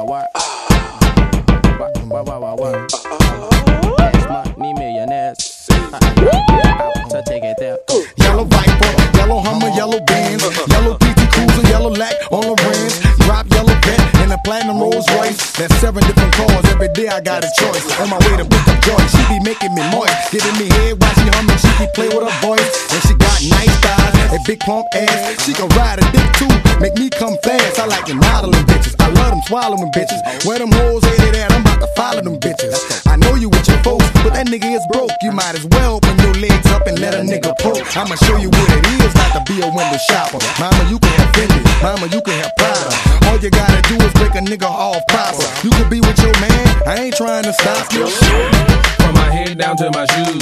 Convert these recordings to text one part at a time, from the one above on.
what? Cash money millionaires. So take it there. Yellow Viper, yellow Hummer, yellow Benz, yellow PT Cruiser, yellow Lack on the rims, drop yellow vet and a platinum Rolls Royce. That's 7 different cars. Every day I got a choice. On my way to pick up joy, she be making me moist, giving me head while she humming. She can play with her voice, and she got nice thighs, a big plump ass. She can ride a dick too, make me come fast. I like them modeling bitches. I love them swallowing bitches. Where them hoes headed at, I'm about to follow them bitches. I know you with your folks, but that nigga is broke. You might as well open your legs up and let a nigga poke. I'ma show you what it is not to be a window shopper. Mama, you can have Fendi. Mama, you can have Prada. All you gotta do is break a nigga off proper. You could be with your man, I ain't trying to stop you. From my head down to my shoes,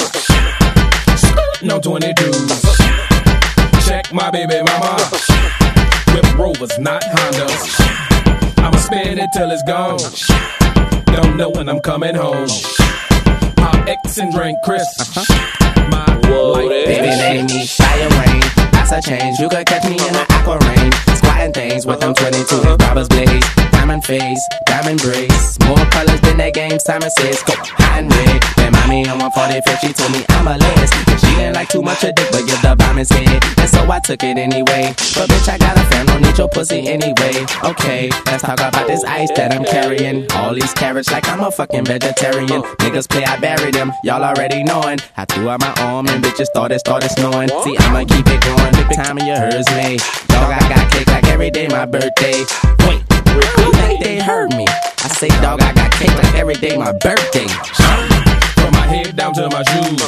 no 22s. Check my baby mama, whip Rovers, not Hondas. I'ma spend it till it's gone, don't know when I'm coming home. Pop X and drink Chris. My life, Baby, name me Shia Rain. That's a change. You could catch me in the aqua rain. Squatting things with them 22 robbers blaze. Diamond face, diamond braids. More colors than that game Simon says. Go high and red. Then mommy on 145, she told me I'm a les. She didn't like too much of dick, but give the diamonds head. And so I took it anyway. But bitch, I got a fan, don't need your pussy anyway. Okay, let's talk about this ice that I'm carrying. All these carrots like I'm a fucking vegetarian. Niggas play, I bury them. Y'all already knowing. I threw out my arm and bitches started snowing. See, I'ma keep it going. Big time and you heard me. Dog, I got cake like every day my birthday. Wait, you think they heard me? I say, dog, I got cake like every day my birthday. from my head down to my shoes,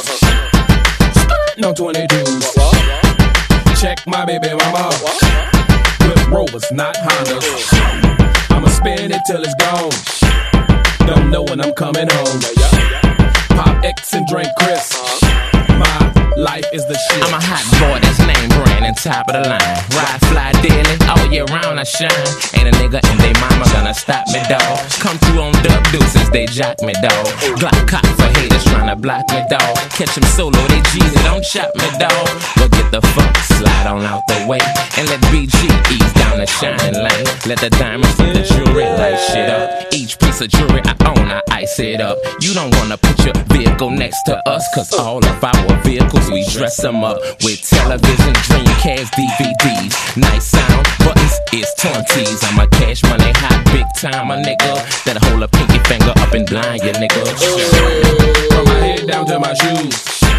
no 22s. Check my baby mama, whip Rovers, not Hondas. I'ma spend it till it's gone, don't know when I'm coming home. Pop X and drink Chris. My life is the shit. I'm a hot boy, that's name brand and top of the line. Ride, fly daily, all year round I shine. Ain't a nigga and they mama gonna stop me, dawg. Come through on dub deuces, they jock me, dawg. Glock cock for haters tryna block me, dawg. Catch them solo, they G's, they don't chop me, dawg. But get the fuck, slide on out the way. And let BG ease down the shining lane. Let the diamonds and the jewelry light shit up. Each piece of jewelry I own, I ice it up. You don't wanna put your vehicle next to us, cause all of our vehicles, we dress them up with television, Dreamcast, DVDs. Nice sound, buttons is 20s. I'm a cash money hot, big time, a nigga that hold a pinky finger up and blind you, nigga. From my head down to my shoes,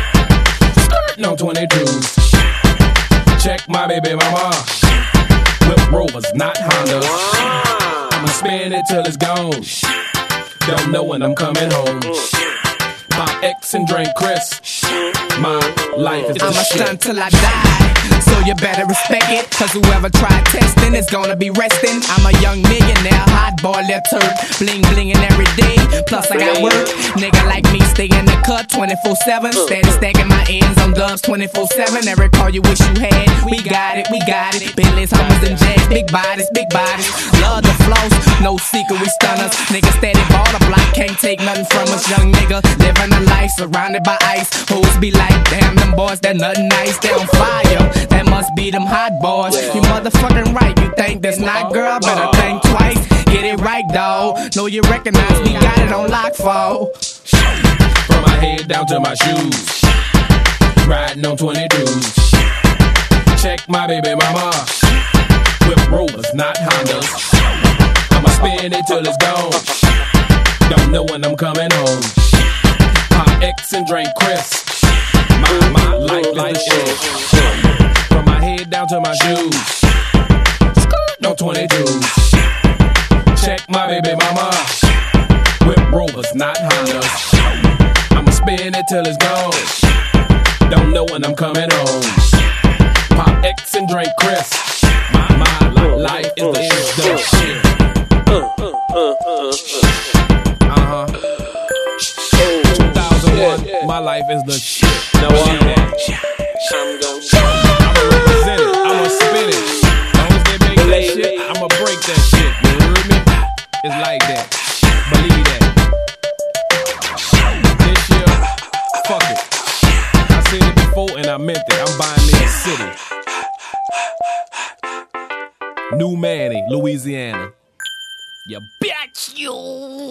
no 22s. Check my baby mama, whip Rovers, not Hondas. I'ma spend it till it's gone, don't know when I'm coming home. Pop X and drink Chris. My life is the I'ma shit. stunt till I die, so you better respect it. Cause whoever tried testing is gonna be resting. I'm a young millionaire, hot boy, left turd. Bling blingin' every day, plus I got work. Nigga like me stay in the cut 24/7. Steady stacking my ends on dubs 24/7. Every car you wish you had, we got it, we got it. Bentleys, Hummers, and Jags, big bodies, big bodies. Love the floss, no secret, we stunners. Nigga steady ball the block, can't take nothing from us. Young nigga, living a life surrounded by ice. Hoes be like, damn, them boys, they're nothing nice. They on fire, that must be them hot boys. You motherfucking right, you think that's not, girl? Better think twice, get it right, dawg. Know you recognize me, got it on lock, for. From my head down to my shoes, riding on 22s. Check my baby mama, whip Rovers, not Hondas. I'ma spend it till it's gone, don't know when I'm coming home. Pop X and drink Chris. My life is the shit. From my head down to my shoes, no 22s. Check my baby mama, whip Rovers, not Hondas. I'ma spend it till it's gone, don't know when I'm coming home. Pop X and drink Chris. My life is the shit. My life is the shit. Now I'ma represent it. I'ma spin it. As long as they make that shit, I'ma break that shit. You heard me? It's like that. Believe that. This year, fuck it. I said it before and I meant it. I'm buying me a city. New Manny, Louisiana. You bitch, you.